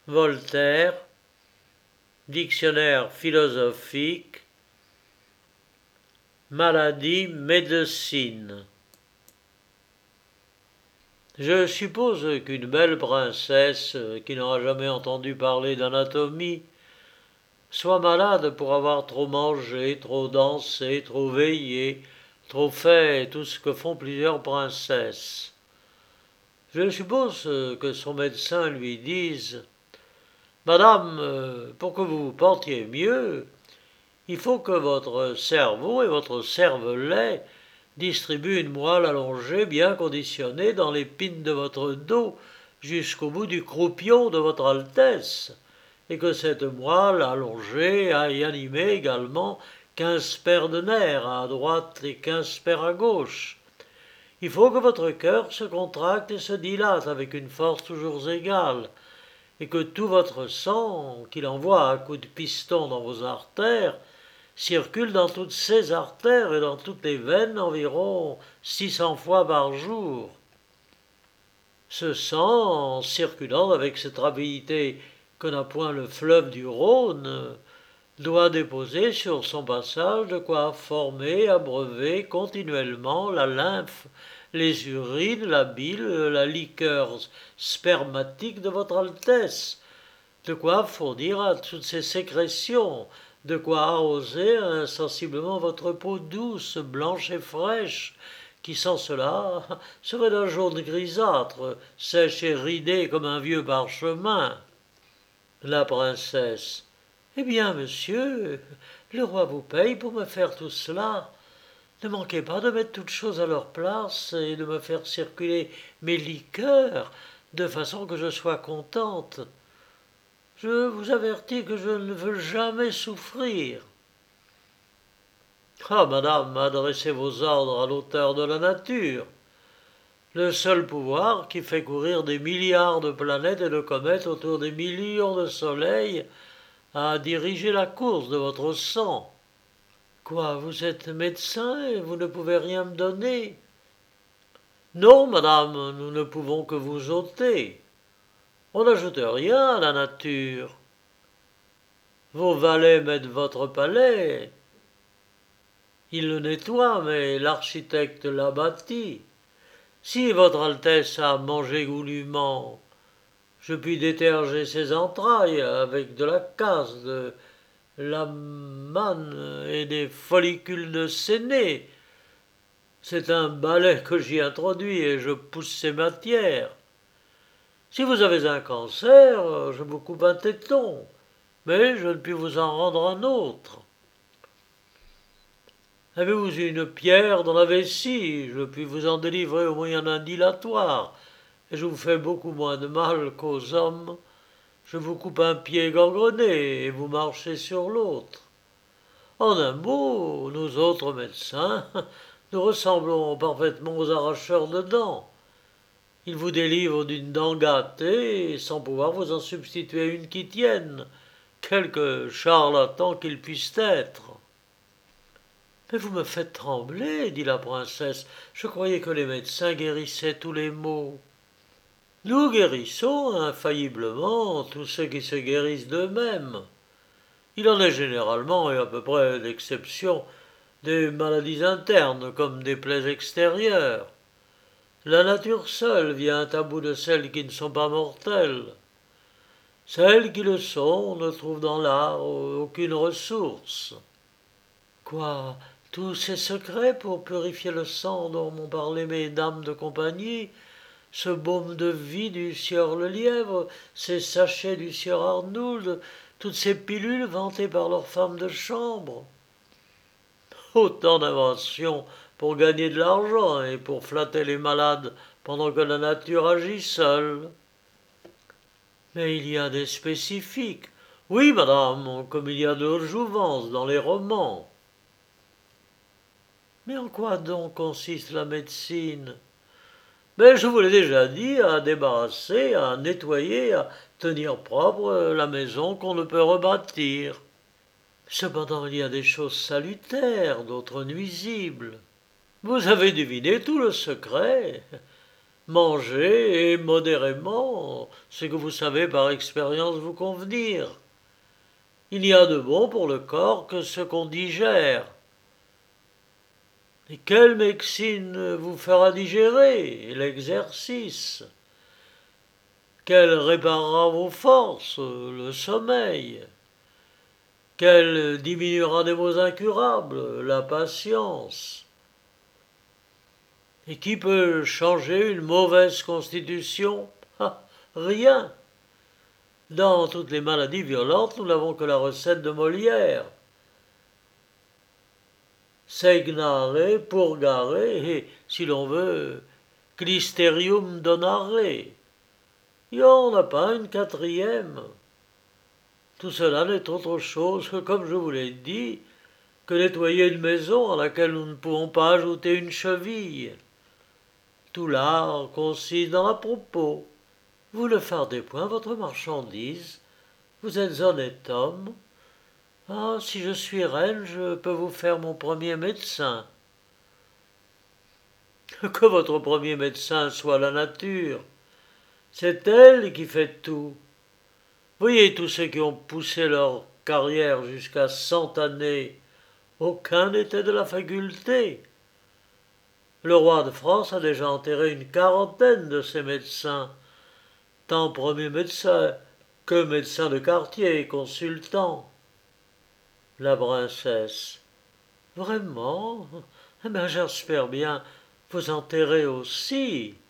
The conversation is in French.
Voltaire, dictionnaire philosophique, maladie, médecine. Je suppose qu'une belle princesse qui n'aura jamais entendu parler d'anatomie soit malade pour avoir trop mangé, trop dansé, trop veillé, trop fait tout ce que font plusieurs princesses. Je suppose que son médecin lui dise Madame, pour que vous vous portiez mieux, il faut que votre cerveau et votre cervelet distribuent une moelle allongée bien conditionnée dans l'épine de votre dos jusqu'au bout du croupion de votre Altesse, et que cette moelle allongée aille animer également 15 paires de nerfs à droite et 15 paires à gauche. Il faut que votre cœur se contracte et se dilate avec une force toujours égale, et que tout votre sang, qu'il envoie à coups de piston dans vos artères, circule dans toutes ces artères et dans toutes les veines environ 600 fois par jour. Ce sang, circulant avec cette rapidité que n'a point le fleuve du Rhône, doit déposer sur son passage de quoi former, abreuver continuellement la lymphe, les urines, la bile, la liqueur spermatique de votre Altesse, de quoi fournir à toutes ces sécrétions, de quoi arroser insensiblement votre peau douce, blanche et fraîche, qui sans cela serait d'un jaune grisâtre, sèche et ridée comme un vieux parchemin. La princesse. Eh bien, monsieur, le roi vous paye pour me faire tout cela. Ne manquez pas de mettre toutes choses à leur place et de me faire circuler mes liqueurs, de façon que je sois contente. Je vous avertis que je ne veux jamais souffrir. Ah, madame, adressez vos ordres à l'auteur de la nature, le seul pouvoir qui fait courir des milliards de planètes et de comètes autour des millions de soleils a dirigé la course de votre sang. Quoi, vous êtes médecin et vous ne pouvez rien me donner? Non, madame, nous ne pouvons que vous ôter. On n'ajoute rien à la nature. Vos valets mettent votre palais. Ils le nettoient, mais l'architecte l'a bâti. Si votre Altesse a mangé goulûment, je puis déterger ses entrailles avec de la casse, de la manne et des follicules de séné. C'est un balai que j'y introduis et je pousse ces matières. Si vous avez un cancer, je vous coupe un téton, mais je ne puis vous en rendre un autre. Avez-vous une pierre dans la vessie? Je puis vous en délivrer au moyen d'un dilatoire, et je vous fais beaucoup moins de mal qu'aux hommes. Je vous coupe un pied gangrené et vous marchez sur l'autre. En un mot, nous autres médecins, nous ressemblons parfaitement aux arracheurs de dents. Ils vous délivrent d'une dent gâtée sans pouvoir vous en substituer une qui tienne, quelque charlatan qu'ils puissent être. Mais vous me faites trembler, dit la princesse. Je croyais que les médecins guérissaient tous les maux. Nous guérissons infailliblement tous ceux qui se guérissent d'eux-mêmes. Il en est généralement, et à peu près d'exception, des maladies internes comme des plaies extérieures. La nature seule vient à bout de celles qui ne sont pas mortelles. Celles qui le sont ne trouvent dans l'art aucune ressource. Quoi, tous ces secrets pour purifier le sang dont m'ont parlé mes dames de compagnie, ce baume de vie du sieur Lelièvre, ces sachets du sieur Arnould, toutes ces pilules vantées par leurs femmes de chambre. Autant d'inventions pour gagner de l'argent et pour flatter les malades pendant que la nature agit seule. Mais il y a des spécifiques. Oui, madame, comme il y a de l'eau de jouvence dans les romans. Mais en quoi donc consiste la médecine? Mais je vous l'ai déjà dit, à débarrasser, à nettoyer, à tenir propre la maison qu'on ne peut rebâtir. Cependant, il y a des choses salutaires, d'autres nuisibles. Vous avez deviné tout le secret. Mangez, et modérément, ce que vous savez par expérience vous convenir. Il n'y a de bon pour le corps que ce qu'on digère. Et quelle médecine vous fera digérer? L'exercice. Quelle réparera vos forces? Le sommeil. Quelle diminuera des maux incurables? La patience. Et qui peut changer une mauvaise constitution? Ah, rien. Dans toutes les maladies violentes, nous n'avons que la recette de Molière. Seignare, purgare, et, si l'on veut, clisterium donare. Et on n'a pas une quatrième. Tout cela n'est autre chose que, comme je vous l'ai dit, que nettoyer une maison à laquelle nous ne pouvons pas ajouter une cheville. Tout l'art consiste dans la propos. Vous ne fardez point votre marchandise. Vous êtes honnête homme. Ah, si je suis reine, je peux vous faire mon premier médecin. Que votre premier médecin soit la nature. C'est elle qui fait tout. Voyez tous ceux qui ont poussé leur carrière jusqu'à 100 années. Aucun n'était de la faculté. Le roi de France a déjà enterré une quarantaine de ses médecins, tant premier médecin que médecin de quartier et consultant. La princesse. Vraiment? Eh bien, j'espère bien vous enterrer aussi.